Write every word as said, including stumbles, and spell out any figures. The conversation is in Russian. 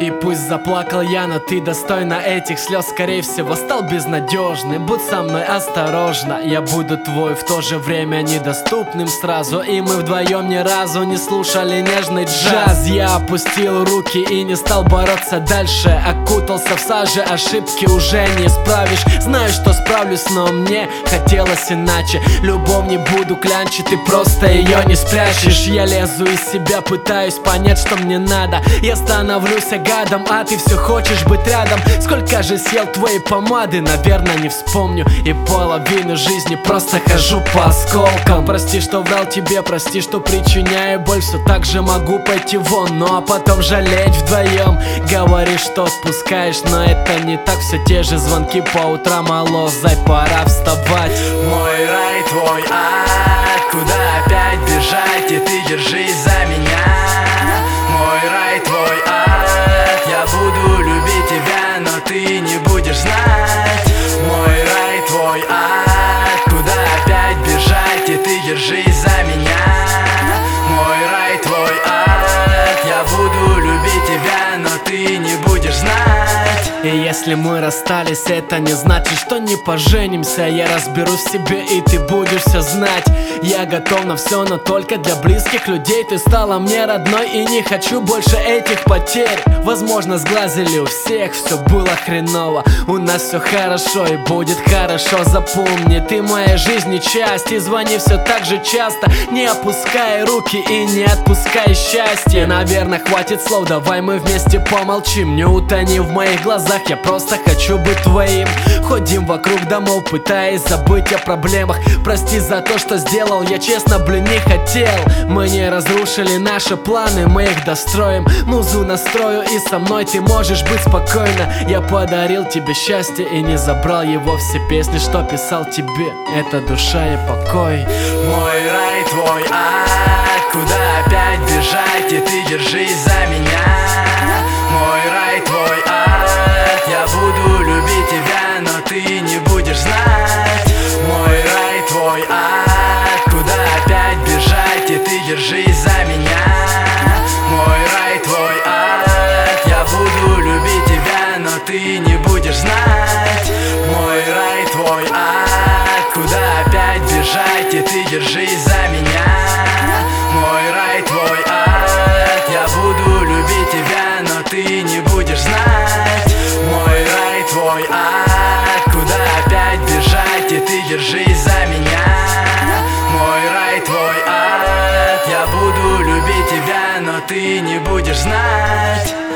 И пусть заплакал я, но ты достойна этих слез. Скорее всего стал безнадежным. Будь со мной осторожна, я буду твой, в то же время недоступным сразу. И мы вдвоем ни разу не слушали нежный джаз. Я опустил руки и не стал бороться дальше. Окутался в саже, ошибки уже не исправишь. Знаю, что справлюсь, но мне хотелось иначе. Любовь не буду клянчить, ты просто ее не спрячешь. Я лезу из себя, пытаюсь понять, что мне надо. Я становлюсь гадом, а ты все хочешь быть рядом. Сколько же съел твоей помады, наверное, не вспомню. И половину жизни просто хожу по осколкам. Прости, что врал тебе, прости, что причиняю боль. Все так же могу пойти вон, ну а потом жалеть вдвоем. Говоришь, что отпускаешь, но это не так. Все те же звонки по утрам, алло, зай, пора вставать. Мой рай, твой ад, куда опять бежать, и ты держись за меня. Мой рай, твой ад, я буду любить тебя, но ты не будешь знать. Мой рай, твой ад, куда опять бежать, и ты держись за меня. Мой рай, твой ад, я буду любить тебя, но ты не будешь знать. И если мы расстались, это не значит, что не поженимся. Я разберусь в себе, и ты будешь все знать. Я готов на все, но только для близких людей. Ты стала мне родной, и не хочу больше этих потерь. Возможно, сглазили у всех, все было хреново. У нас все хорошо и будет хорошо. Запомни, ты моя жизнь и часть. И звони все так же часто. Не опускай руки и не отпускай счастье. Наверное, хватит слов, давай мы вместе помолчим. Не утони в моих глазах, я просто хочу быть твоим. Ходим вокруг домов, пытаясь забыть о проблемах. Прости за то, что сделал, я честно, блин, не хотел. Мы не разрушили наши планы, мы их достроим. Музу настрою, и со мной ты можешь быть спокойна. Я подарил тебе счастье и не забрал его. Все песни, что писал тебе, это душа и покой. Мой рай, твой ад, куда опять бежать, и ты держись за меня. Мой рай, твой ад, я буду любить тебя, но ты не будешь знать. Мой рай, твой ад, куда опять бежать, и ты держись за меня. Мой рай, твой ад, я буду любить тебя, но ты не будешь знать. Мой рай, твой ад, куда опять бежать, и ты держись за меня. Мой рай, твой ад, я буду любить тебя, но ты не будешь знать. Мой рай, твой ад, куда опять бежать, и ты держись за меня. Мой рай, твой ад, я буду любить тебя, но ты не будешь знать.